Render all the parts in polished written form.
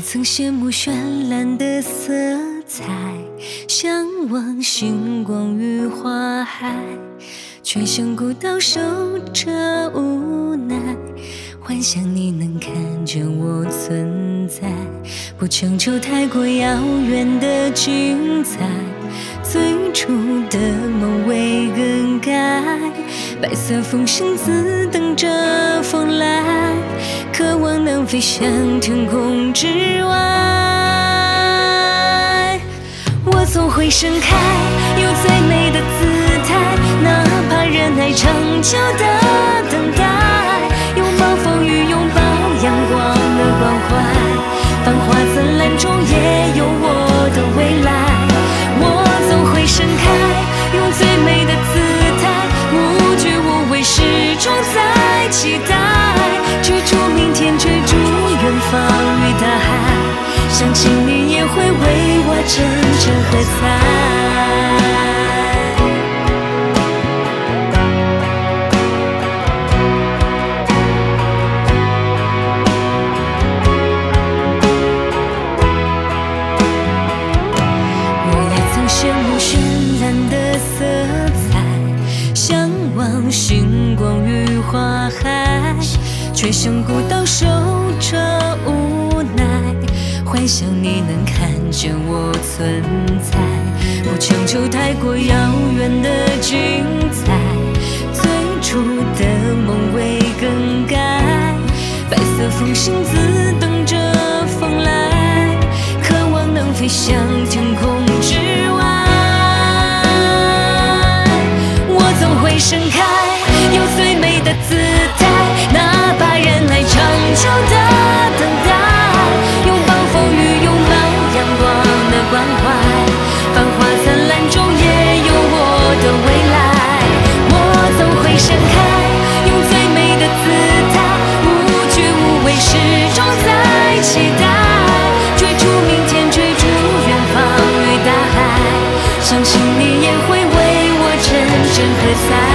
曾羡慕绚烂的色彩，向往星光与花海，却像孤岛守着无奈，幻想你能看见我存在，不强求太过遥远的精彩，最初的梦未更改，白色风筝自等着风来，渴望能飞向天空之外。我总会盛开，有最美的姿态，哪怕人海长久的等待，拥抱风雨，拥抱阳光的关怀，繁华灿烂中也有我的未来。我总会盛开，用最美的姿态，无惧无畏，始终在期待，追逐明天，追逐远方与大海，相信你也会为我阵阵喝彩。羡慕绚烂的色彩，向往星光与花海，却像孤岛守着无奈，幻想你能看见我存在，不强求太过遥远的精彩，最初的梦未更改，白色风筝自等着风来，渴望能飞向天空之外。总会盛开，有最美的姿态，哪怕人海长久的等待，拥抱风雨，拥抱阳光的关怀，繁华灿烂中也有我的未来。我总会盛开，用最美的姿态，无惧无畏，始终在期待，追逐明天，追逐远方与大海，相信你也会为我阵阵喝彩。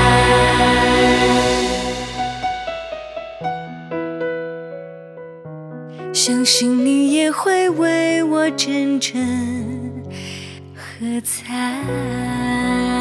相信你也会为我阵阵喝彩。